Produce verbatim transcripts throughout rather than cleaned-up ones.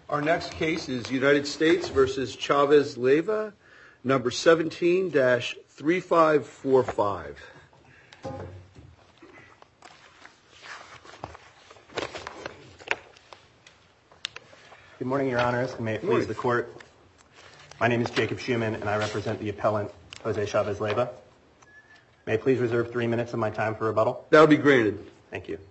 Our next case is United States versus Chavez-Leyva, number seventeen dash three five four five. Good morning, Your Honors, and may it please the Court. My name is Jacob Schuman, and I represent the appellant, Jose Chavez-Leyva. May I please reserve three minutes of my time for rebuttal? That will be granted. Thank you.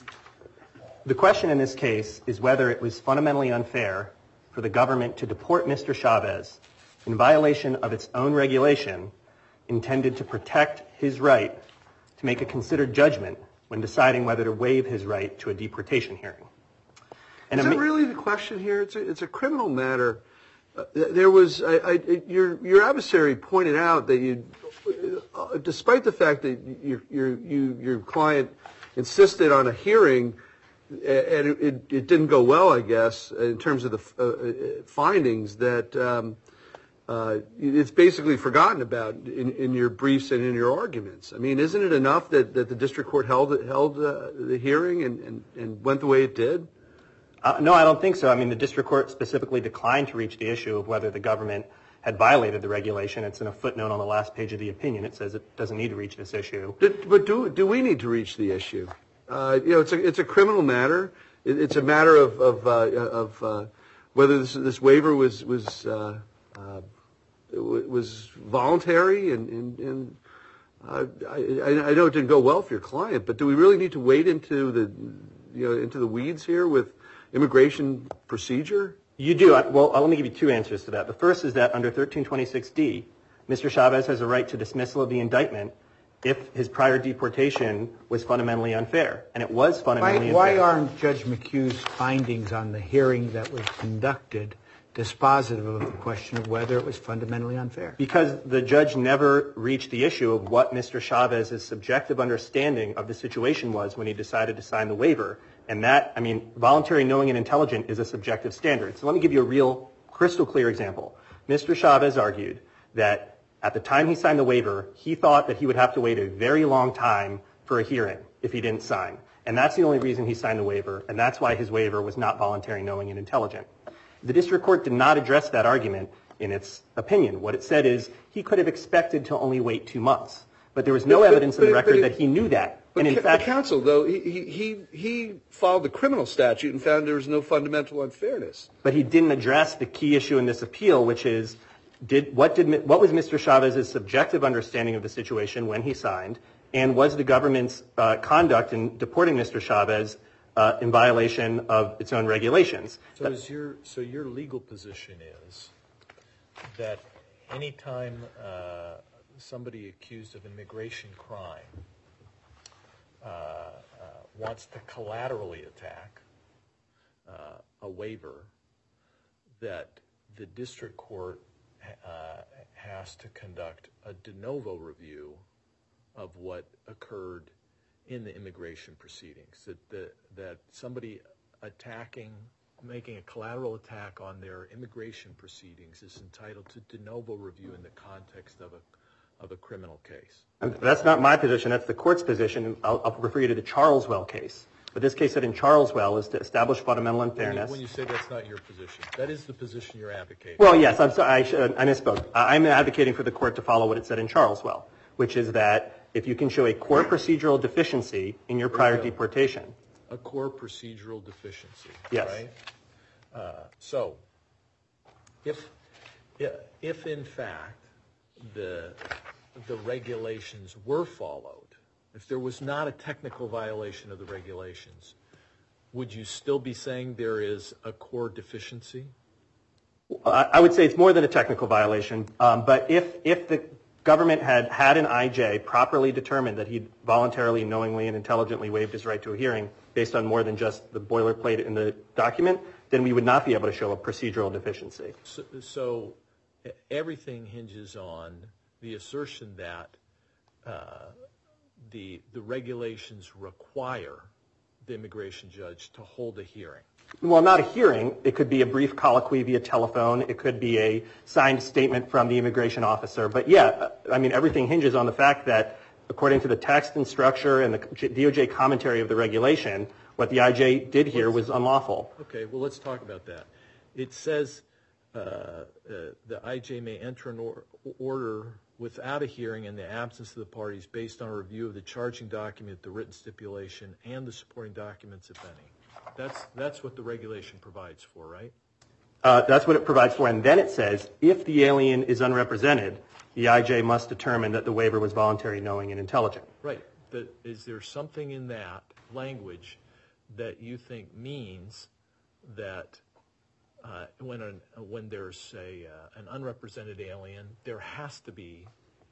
The question in this case is whether it was fundamentally unfair for the government to deport Mister Chavez in violation of its own regulation intended to protect his right to make a considered judgment when deciding whether to waive his right to a deportation hearing. And is that really the question here? It's a, it's a criminal matter. Uh, there was, I, I, your your adversary pointed out that you, uh, despite the fact that your your you, your client insisted on a hearing, and it, it, it didn't go well, I guess, in terms of the uh, findings, that um, uh, it's basically forgotten about in, in your briefs and in your arguments. I mean, isn't it enough that, that the district court held held uh, the hearing and, and, and went the way it did? Uh, no, I don't think so. I mean, the district court specifically declined to reach the issue of whether the government had violated the regulation. It's in a footnote on the last page of the opinion. It says it doesn't need to reach this issue. Did, but do do we need to reach the issue? Uh, you know, it's a it's a criminal matter. It, it's a matter of of, uh, of uh, whether this this waiver was was uh, uh, was voluntary, and and, and uh, I, I know it didn't go well for your client. But do we really need to wade into the you know into the weeds here with immigration procedure? You do. Well, let me give you two answers to that. The first is that under thirteen twenty-six D, Mister Chavez has a right to dismissal of the indictment if his prior deportation was fundamentally unfair. And it was fundamentally why, unfair. Why aren't Judge McHugh's findings on the hearing that was conducted dispositive of the question of whether it was fundamentally unfair? Because the judge never reached the issue of what Mister Chavez's subjective understanding of the situation was when he decided to sign the waiver. And that, I mean, voluntary, knowing, and intelligent is a subjective standard. So let me give you a real crystal clear example. Mister Chavez argued that at the time he signed the waiver, he thought that he would have to wait a very long time for a hearing if he didn't sign. And that's the only reason he signed the waiver, and that's why his waiver was not voluntary, knowing, and intelligent. The district court did not address that argument in its opinion. What it said is he could have expected to only wait two months. But there was no but, evidence but, in the record it, that he knew that. But and in ca- fact, the counsel, though, he, he, he followed the criminal statute and found there was no fundamental unfairness. But he didn't address the key issue in this appeal, which is did what did what was Mister Chavez's subjective understanding of the situation when he signed, and was the government's uh, conduct in deporting Mister Chavez uh, in violation of its own regulations? So, is your so your legal position is that any time uh, somebody accused of immigration crime uh, uh, wants to collaterally attack uh, a waiver, that the district court uh, has to conduct a de novo review of what occurred in the immigration proceedings, that the, that somebody attacking, making a collateral attack on their immigration proceedings is entitled to de novo review in the context of a of a criminal case? And that's not my position. That's the court's position. I'll, I'll refer you to the Charleswell case. But this case said in Charleswell is to establish fundamental unfairness. When you, when you say that's not your position, that is the position you're advocating. Well, yes, I'm sorry, I, should, I misspoke. I'm advocating for the court to follow what it said in Charleswell, which is that if you can show a core procedural deficiency in your prior deportation. A core procedural deficiency, yes. Right? Uh, so, if, if in fact the, the regulations were followed, if there was not a technical violation of the regulations, would you still be saying there is a core deficiency? I would say it's more than a technical violation, um, but if if the government had had an I J properly determined that he voluntarily, knowingly, and intelligently waived his right to a hearing based on more than just the boilerplate in the document, then we would not be able to show a procedural deficiency. So, so everything hinges on the assertion that uh, the the regulations require the immigration judge to hold a hearing. Well, not a hearing. It could be a brief colloquy via telephone. It could be a signed statement from the immigration officer. But yeah, I mean, everything hinges on the fact that according to the text and structure and the D O J commentary of the regulation, what the I J did here was unlawful. Okay, well, let's talk about that. it says uh, uh, the I J may enter an or- order without a hearing in the absence of the parties based on a review of the charging document, the written stipulation, and the supporting documents, if any. That's that's what the regulation provides for, right? Uh, that's what it provides for. And then it says, if the alien is unrepresented, the I J must determine that the waiver was voluntary, knowing, and intelligent. Right. But is there something in that language that you think means that uh, when an, when there's a uh, an unrepresented alien, there has to be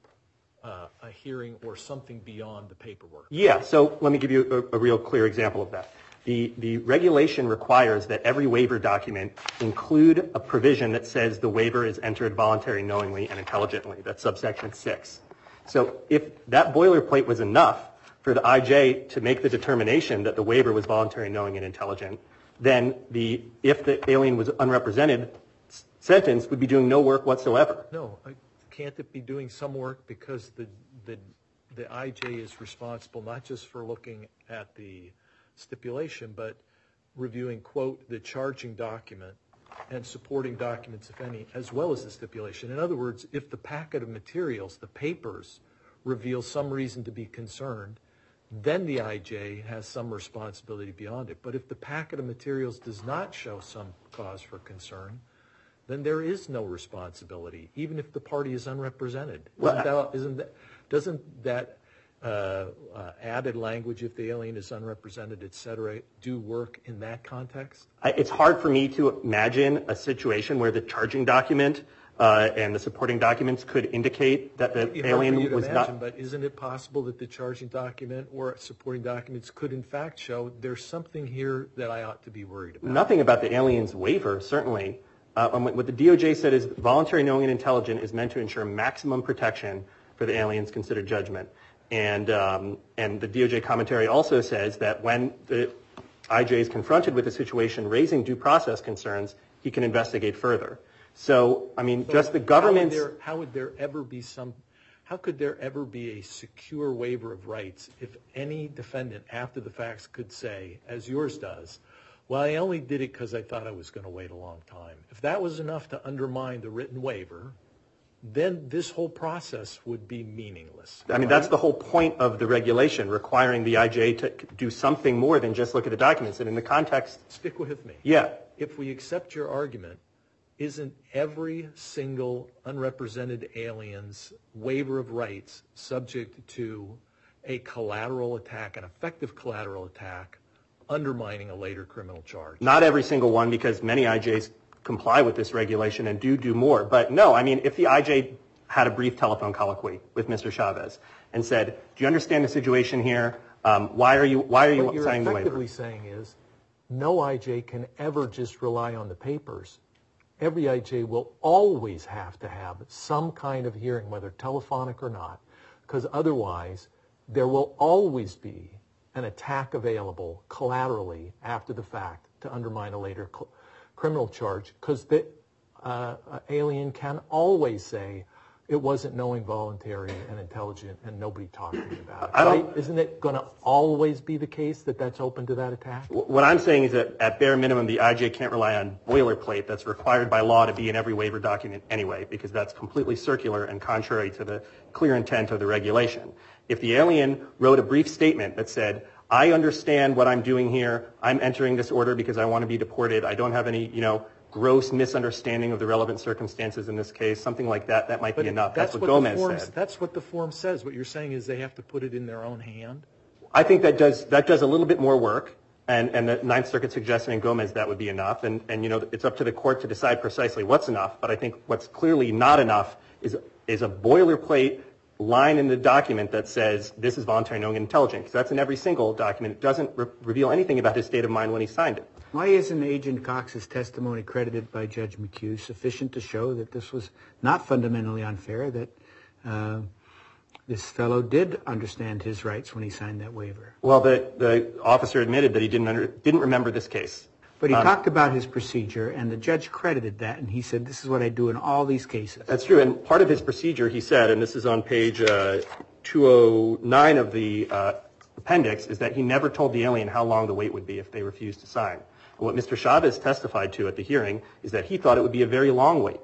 uh, a hearing or something beyond the paperwork? Yeah. So let me give you a, a real clear example of that. The, the regulation requires that every waiver document include a provision that says the waiver is entered voluntary, knowingly, and intelligently. That's subsection six. So if that boilerplate was enough for the I J to make the determination that the waiver was voluntary, knowing, and intelligent, then the if the alien was unrepresented sentence would be doing no work whatsoever. No, I, can't it be doing some work because the the the I J is responsible not just for looking at the stipulation, but reviewing, quote, the charging document and supporting documents, if any, as well as the stipulation. In other words, if the packet of materials, the papers, reveal some reason to be concerned, then the I J has some responsibility beyond it. But if the packet of materials does not show some cause for concern, then there is no responsibility, even if the party is unrepresented. Well, isn't that, isn't that, doesn't that uh, uh, added language, if the alien is unrepresented, et cetera, do work in that context? I, it's hard for me to imagine a situation where the charging document uh, and the supporting documents could indicate that the It's alien hard for you to was imagine, not. But isn't it possible that the charging document or supporting documents could in fact show there's something here that I ought to be worried about? Nothing about the alien's waiver, certainly. Uh, what the D O J said is voluntary, knowing, and intelligent is meant to ensure maximum protection for the alien's considered judgment. And um, and the D O J commentary also says that when the I J is confronted with a situation raising due process concerns, he can investigate further. So, I mean, so just the government's... How would, there, how would there ever be some... How could there ever be a secure waiver of rights if any defendant after the facts could say, as yours does, well, I only did it because I thought I was going to wait a long time. If that was enough to undermine the written waiver, then this whole process would be meaningless. I mean, that's the whole point of the regulation, requiring the I J to do something more than just look at the documents. And in the context... Stick with me. Yeah. If we accept your argument, isn't every single unrepresented alien's waiver of rights subject to a collateral attack, an effective collateral attack, undermining a later criminal charge? Not every single one, because many I Js comply with this regulation and do do more. But no, I mean, if the I J had a brief telephone colloquy with Mister Chavez and said, do you understand the situation here? Um, why are you why are you what signing the waiver? What you're effectively saying is no I J can ever just rely on the papers. Every I J will always have to have some kind of hearing, whether telephonic or not, because otherwise there will always be an attack available collaterally after the fact to undermine a later cl- criminal charge, because the uh, alien can always say it wasn't knowing, voluntary, and intelligent, and nobody talked to me about it. I don't, right? Isn't it going to always be the case that that's open to that attack? What I'm saying is that at bare minimum, the I J can't rely on boilerplate that's required by law to be in every waiver document anyway, because that's completely circular and contrary to the clear intent of the regulation. If the alien wrote a brief statement that said, I understand what I'm doing here, I'm entering this order because I want to be deported, I don't have any, you know, gross misunderstanding of the relevant circumstances in this case, something like that, that might But be enough. That's, that's what, what Gomez form, said. That's what the form says. What you're saying is they have to put it in their own hand? I think that does that does a little bit more work, and, and the Ninth Circuit suggested in Gomez that would be enough, and, and you know, it's up to the court to decide precisely what's enough, but I think what's clearly not enough is is a boilerplate line in the document that says this is voluntary, knowing, and intelligent, because that's in every single document. It doesn't re- reveal anything about his state of mind when he signed it. Why isn't Agent Cox's testimony credited by Judge McHugh sufficient to show that this was not fundamentally unfair, that uh, this fellow did understand his rights when he signed that waiver? Well, the, the officer admitted that he didn't under, didn't remember this case. But he um, talked about his procedure, and the judge credited that, and he said, this is what I do in all these cases. That's true, and part of his procedure, he said, and this is on page uh, two oh nine of the uh, appendix, is that he never told the alien how long the wait would be if they refused to sign. What Mister Chavez testified to at the hearing is that he thought it would be a very long wait.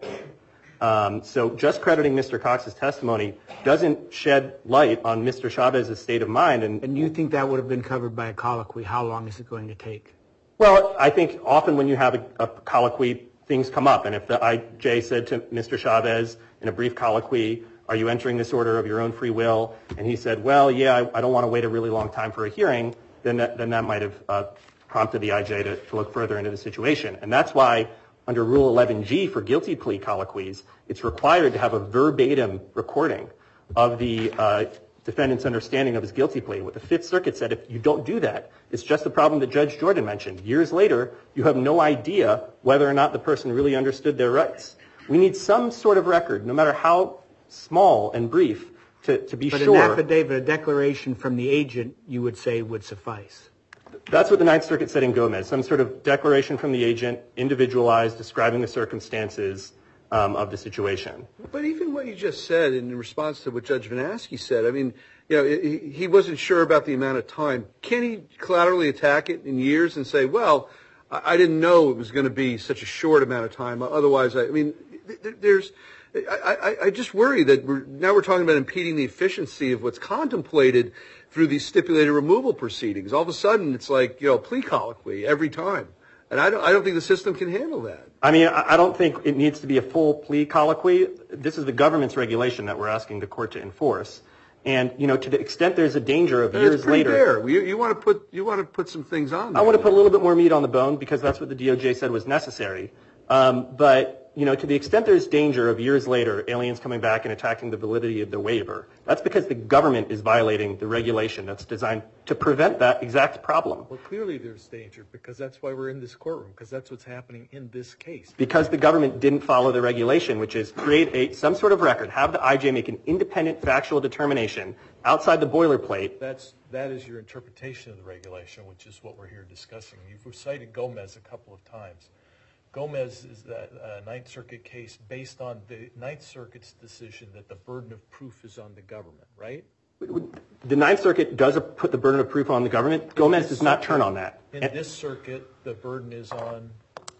Um, so just crediting Mister Cox's testimony doesn't shed light on Mister Chavez's state of mind. And, and you think that would have been covered by a colloquy? How long is it going to take? Well, I think often when you have a, a colloquy, things come up. And if the I J said to Mister Chavez in a brief colloquy, are you entering this order of your own free will? And he said, well, yeah, I, I don't want to wait a really long time for a hearing, then that, then that might have uh, prompted the I J to, to look further into the situation. And that's why under Rule eleven G for guilty plea colloquies, it's required to have a verbatim recording of the uh, defendant's understanding of his guilty plea. What the Fifth Circuit said, if you don't do that, it's just the problem that Judge Jordan mentioned. Years later, you have no idea whether or not the person really understood their rights. We need some sort of record, no matter how small and brief, to, to be but sure. But an affidavit, a declaration from the agent, you would say would suffice. That's what the Ninth Circuit said in Gomez, some sort of declaration from the agent, individualized, describing the circumstances um, of the situation. But even what you just said in response to what Judge Vanaski said, I mean, you know, he, he wasn't sure about the amount of time. Can he collaterally attack it in years and say, well, I, I didn't know it was going to be such a short amount of time. Otherwise, I, I mean, th- there's, I, I, I just worry that we're, now we're talking about impeding the efficiency of what's contemplated through these stipulated removal proceedings. All of a sudden, it's like, you know, plea colloquy every time. And I don't, I don't think the system can handle that. I mean, I don't think it needs to be a full plea colloquy. This is the government's regulation that we're asking the court to enforce. And, you know, to the extent there's a danger of But years it's pretty later. Fair. You, you want to put, you want to put some things on there. I want to put a little bit more meat on the bone because that's what the D O J said was necessary. Um, but, you know, to the extent there's danger of years later aliens coming back and attacking the validity of the waiver, that's because the government is violating the regulation that's designed to prevent that exact problem. Well, clearly there's danger because that's why we're in this courtroom, because that's what's happening in this case. Because the government didn't follow the regulation, which is create a some sort of record, have the I J make an independent factual determination outside the boilerplate. That's that is your interpretation of the regulation, which is what we're here discussing. You've cited Gomez a couple of times. Gomez is that uh, Ninth Circuit case based on the Ninth Circuit's decision that the burden of proof is on the government, right? The Ninth Circuit does put the burden of proof on the government. Gomez does not turn on that. In and this circuit, the burden is on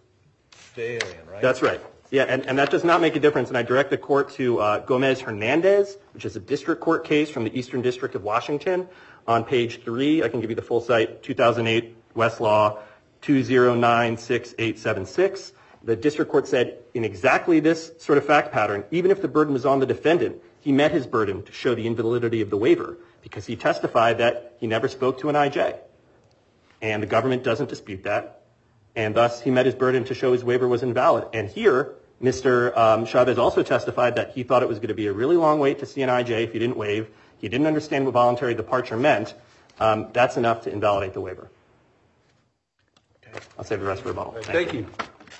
the alien, right? That's right. Yeah, and, and that does not make a difference. And I direct the court to uh, Gomez-Hernandez, which is a district court case from the Eastern District of Washington. On page three, I can give you the full site, two thousand eight Westlaw two zero nine six eight seven six. The district court said in exactly this sort of fact pattern, even if the burden was on the defendant, he met his burden to show the invalidity of the waiver because he testified that he never spoke to an I J. And the government doesn't dispute that. And thus, he met his burden to show his waiver was invalid. And here, Mister Um, Chavez also testified that he thought it was going to be a really long wait to see an I J if he didn't waive. He didn't understand what voluntary departure meant. Um, that's enough to invalidate the waiver. I'll save the rest for rebuttal. Thank, Thank you.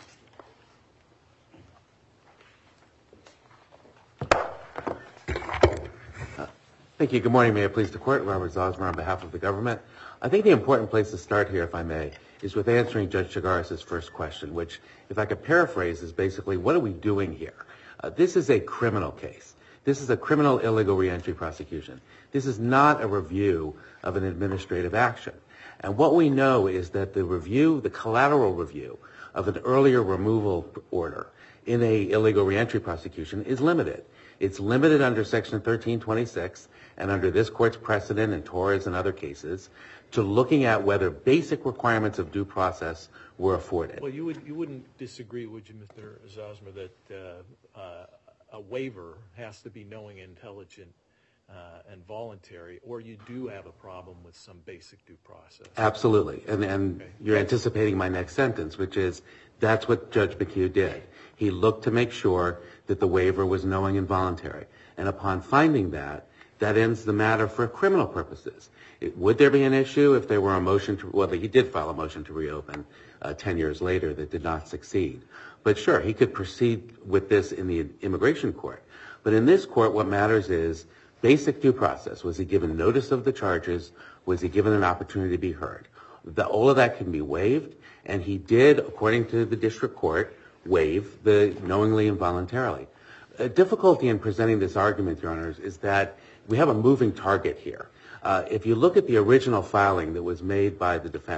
Uh, thank you. Good morning. May it please the court. Robert Zosmer on behalf of the government. I think the important place to start here, if I may, is with answering Judge Chigares' first question, which, if I could paraphrase, is basically, what are we doing here? Uh, this is a criminal case. This is a criminal illegal reentry prosecution. This is not a review of an administrative action. And what we know is that the review, the collateral review of an earlier removal order in a illegal reentry prosecution is limited. It's limited under Section thirteen twenty-six and under this court's precedent in Torres and other cases to looking at whether basic requirements of due process were afforded. Well, you would you wouldn't disagree, would you, Mister Zosmer, that uh, uh, a waiver has to be knowing, intelligent, Uh, and voluntary, or you do have a problem with some basic due process? Absolutely. And, and okay. You're anticipating my next sentence, which is that's what Judge McHugh did. He looked to make sure that the waiver was knowing and voluntary. And upon finding that, that ends the matter for criminal purposes. It, would there be an issue if there were a motion to, well, he did file a motion to reopen uh, ten years later that did not succeed. But sure, he could proceed with this in the immigration court. But in this court, what matters is basic due process. Was he given notice of the charges? Was he given an opportunity to be heard? The, all of that can be waived, and he did, according to the district court, waive the knowingly and voluntarily. A difficulty in presenting this argument, Your Honors, is that we have a moving target here. Uh, if you look at the original filing that was made by the defense,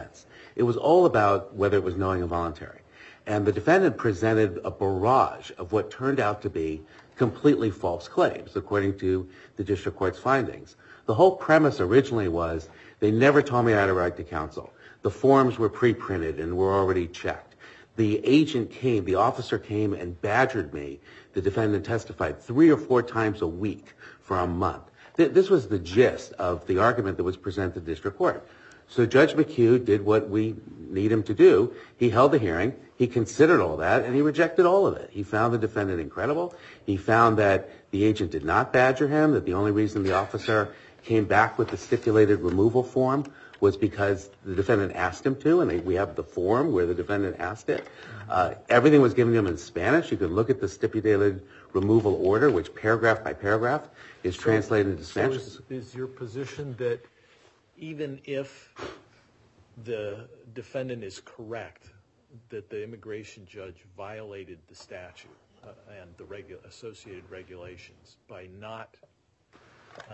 It was all about whether it was knowing and voluntary. And the defendant presented a barrage of what turned out to be completely false claims, according to the district court's findings. The whole premise originally was they never told me I had a right to counsel. The forms were pre-printed and were already checked. The agent came, the officer came and badgered me. The defendant testified three or four times a week for a month. This was the gist of the argument that was presented to the district court. So Judge McHugh did what we need him to do. He held the hearing. He considered all that, and he rejected all of it. He found the defendant incredible. He found that the agent did not badger him, that the only reason the officer came back with the stipulated removal form was because the defendant asked him to, and we have the form where the defendant asked it. Uh, everything was given to him in Spanish. You could look at the stipulated removal order, which paragraph by paragraph is translated into Spanish. So is, is your position that even if the defendant is correct that the immigration judge violated the statute uh, and the regu- associated regulations by not uh,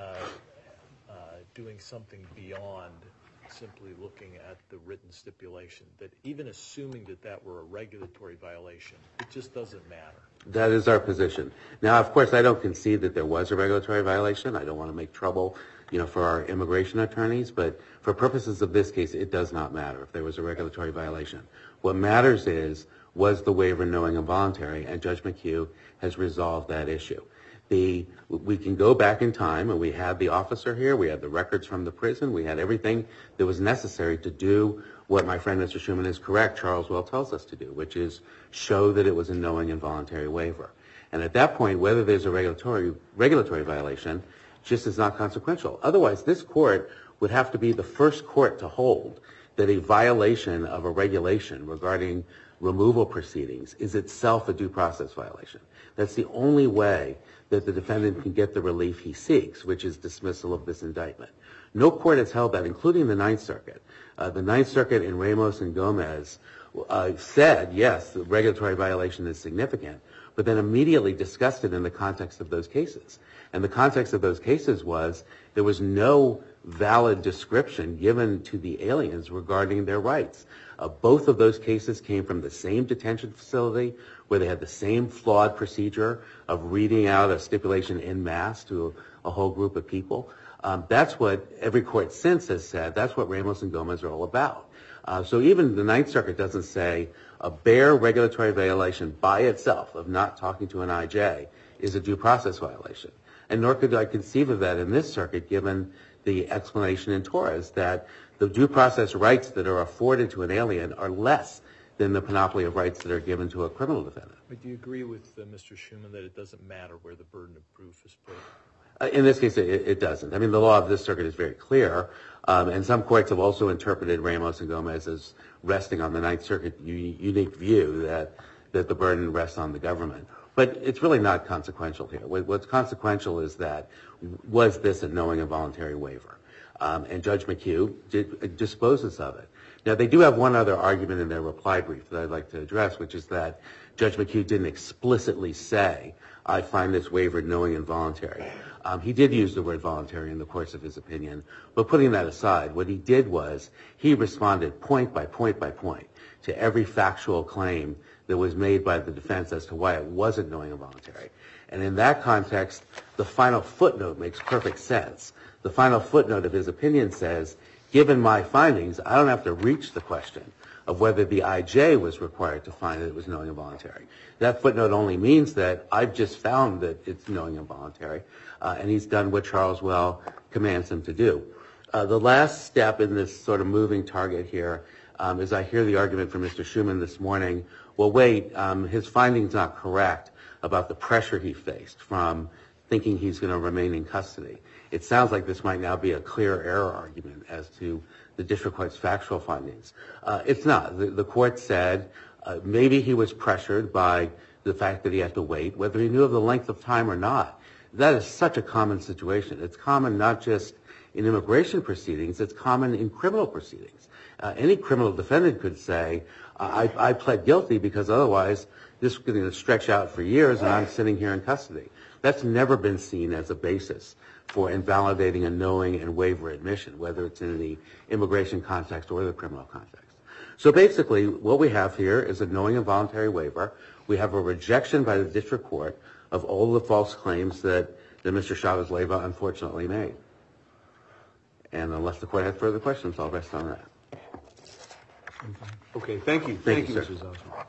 uh, doing something beyond simply looking at the written stipulation, that even assuming that that were a regulatory violation, it just doesn't matter? That is our position. Now, of course, I don't concede that there was a regulatory violation. I don't want to make trouble, you know, for our immigration attorneys, but for purposes of this case, it does not matter if there was a regulatory violation. What matters is, was the waiver knowing and voluntary, and Judge McHugh has resolved that issue. The, we can go back in time, and we had the officer here, we had the records from the prison, we had everything that was necessary to do what my friend Mister Schuman is correct, Charles Well tells us to do, which is show that it was a knowing and voluntary waiver. And at that point, whether there's a regulatory regulatory violation just is not consequential. Otherwise, this court would have to be the first court to hold that a violation of a regulation regarding removal proceedings is itself a due process violation. That's the only way that the defendant can get the relief he seeks, which is dismissal of this indictment. No court has held that, including the Ninth Circuit. Uh, the Ninth Circuit in Ramos and Gomez uh, said, yes, the regulatory violation is significant, but then immediately discussed it in the context of those cases. And the context of those cases was there was no valid description given to the aliens regarding their rights. Uh, both of those cases came from the same detention facility where they had the same flawed procedure of reading out a stipulation en masse to a, a whole group of people. Um, that's what every court since has said. That's what Ramos and Gomez are all about. Uh, so even the Ninth Circuit doesn't say a bare regulatory violation by itself of not talking to an I J is a due process violation. And nor could I conceive of that in this circuit, given the explanation in Torres that the due process rights that are afforded to an alien are less than the panoply of rights that are given to a criminal defendant. But do you agree with uh, Mister Schuman that it doesn't matter where the burden of proof is put? Uh, in this case, it, it doesn't. I mean, the law of this circuit is very clear, um, and some courts have also interpreted Ramos and Gomez as resting on the Ninth Circuit u- unique view that, that the burden rests on the government. But it's really not consequential here. What, what's consequential is that was this a knowing and voluntary waiver? Um, and Judge McHugh did, disposes of it. Now, they do have one other argument in their reply brief that I'd like to address, which is that Judge McHugh didn't explicitly say, I find this waiver knowing and voluntary. Um, he did use the word voluntary in the course of his opinion, but putting that aside, what he did was he responded point by point by point to every factual claim that was made by the defense as to why it wasn't knowing and voluntary. And in that context, the final footnote makes perfect sense. The final footnote of his opinion says, given my findings, I don't have to reach the question of whether the I J was required to find that it was knowing and voluntary. That footnote only means that I've just found that it's knowing and voluntary, uh, and he's done what Charles Well commands him to do. Uh, the last step in this sort of moving target here um, is I hear the argument from Mister Schuman this morning, well, wait, um, his finding's not correct about the pressure he faced from thinking he's going to remain in custody. It sounds like this might now be a clear error argument as to the district court's factual findings. Uh, it's not. The, the court said uh, maybe he was pressured by the fact that he had to wait, whether he knew of the length of time or not. That is such a common situation. It's common not just in immigration proceedings, it's common in criminal proceedings. Uh, any criminal defendant could say, I, I pled guilty because otherwise this is going to stretch out for years and I'm sitting here in custody. That's never been seen as a basis for invalidating a knowing and waiver admission, whether it's in the immigration context or the criminal context. So basically, what we have here is a knowing and voluntary waiver. We have a rejection by the district court of all the false claims that, that Mister Chavez-Leyva unfortunately made. And unless the court has further questions, I'll rest on that. Okay, thank you. Thank, thank you, you, Mister sir. Zosmer.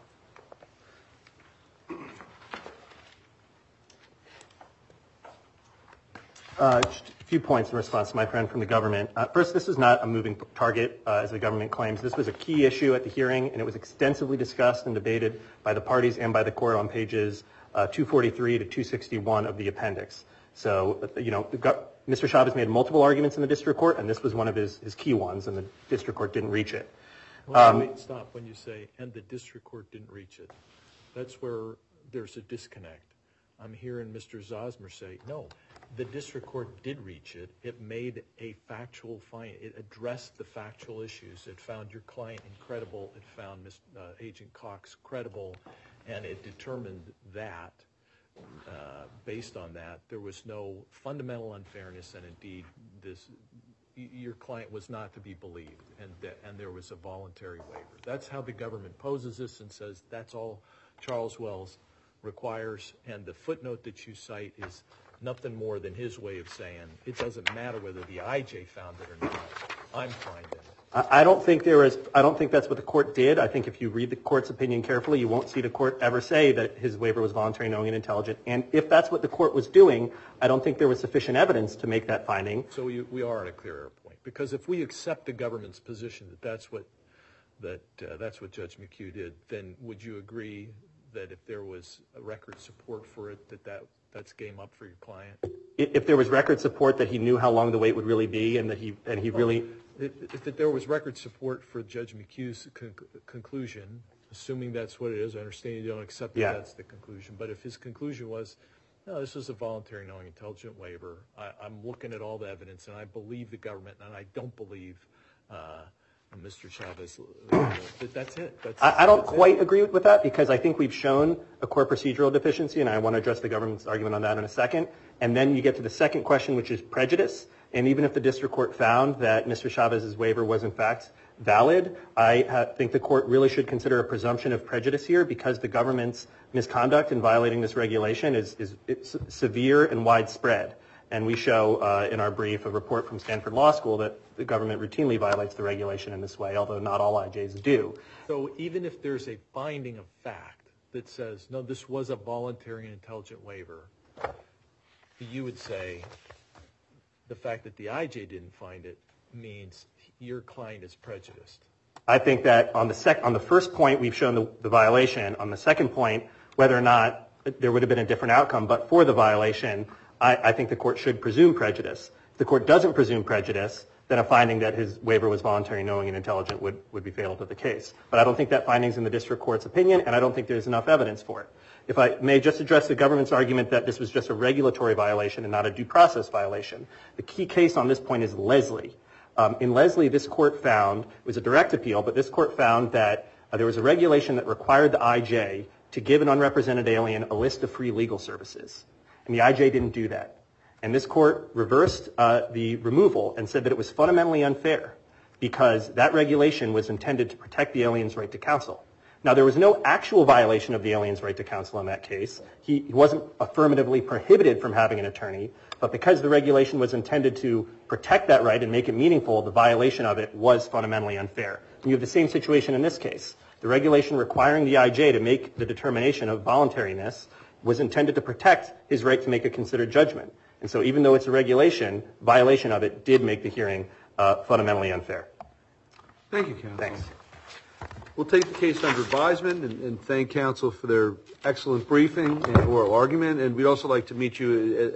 Uh, just a few points in response to my friend from the government. Uh, first, this is not a moving target, uh, as the government claims. This was a key issue at the hearing, and it was extensively discussed and debated by the parties and by the court on pages uh, two forty-three to two sixty-one of the appendix. So, you know, the go- Mister Chavez made multiple arguments in the district court, and this was one of his, his key ones, and the district court didn't reach it. Well, Um, wait, stop when you say, and the district court didn't reach it. That's where there's a disconnect. I'm hearing Mister Zosmer say, no, the district court did reach it. It made a factual find. It addressed the factual issues. It found your client incredible. It found Miz Uh, Agent Cox credible, and it determined that, uh, based on that, there was no fundamental unfairness, and indeed, this your client was not to be believed, and that, and there was a voluntary waiver. That's how the government poses this and says that's all Charles Wells requires, and the footnote that you cite is nothing more than his way of saying it doesn't matter whether the I J found it or not. I'm finding it. I don't think there is. I don't think that's what the court did. I think if you read the court's opinion carefully, you won't see the court ever say that his waiver was voluntary, knowing, and intelligent. And if that's what the court was doing, I don't think there was sufficient evidence to make that finding. So we, we are at a clearer point, because if we accept the government's position that that's what that uh, that's what Judge McHugh did, then would you agree that if there was a record support for it, that, that that's game up for your client? If there was record support that he knew how long the wait would really be, and that he and he really. If, if there was record support for Judge McHugh's con conclusion, assuming that's what it is, I understand you don't accept that yeah. that's the conclusion, but if his conclusion was, no, this was a voluntary, knowing, intelligent waiver, I, I'm looking at all the evidence, and I believe the government, and I don't believe uh, Mister Chavez, uh, that that's it. That's, I, I don't that's quite it. agree with that, because I think we've shown a core procedural deficiency, and I want to address the government's argument on that in a second. And then you get to the second question, which is prejudice. And even if the district court found that Mister Chavez's waiver was in fact valid, I uh, think the court really should consider a presumption of prejudice here, because the government's misconduct in violating this regulation is, is it's severe and widespread. And we show uh, in our brief a report from Stanford Law School that the government routinely violates the regulation in this way, although not all I Js do. So even if there's a finding of fact that says, no, this was a voluntary and intelligent waiver, you would say the fact that the I J didn't find it means your client is prejudiced. I think that on the sec on the first point, we've shown the, the violation. On the second point, whether or not there would have been a different outcome, but for the violation, I, I think the court should presume prejudice. If the court doesn't presume prejudice, then a finding that his waiver was voluntary, knowing, and intelligent would, would be fatal to the case. But I don't think that finding's in the district court's opinion, and I don't think there's enough evidence for it. If I may just address the government's argument that this was just a regulatory violation and not a due process violation. The key case on this point is Leslie. Um, in Leslie, this court found, it was a direct appeal, but this court found that uh, there was a regulation that required the I J to give an unrepresented alien a list of free legal services. And the I J didn't do that. And this court reversed uh, the removal and said that it was fundamentally unfair because that regulation was intended to protect the alien's right to counsel. Now, there was no actual violation of the alien's right to counsel in that case. He, he wasn't affirmatively prohibited from having an attorney, but because the regulation was intended to protect that right and make it meaningful, the violation of it was fundamentally unfair. And you have the same situation in this case. The regulation requiring the I J to make the determination of voluntariness was intended to protect his right to make a considered judgment. And so even though it's a regulation, violation of it did make the hearing uh, fundamentally unfair. Thank you, counsel. Thanks. We'll take the case under advisement and, and thank counsel for their excellent briefing and oral argument. And we'd also like to meet you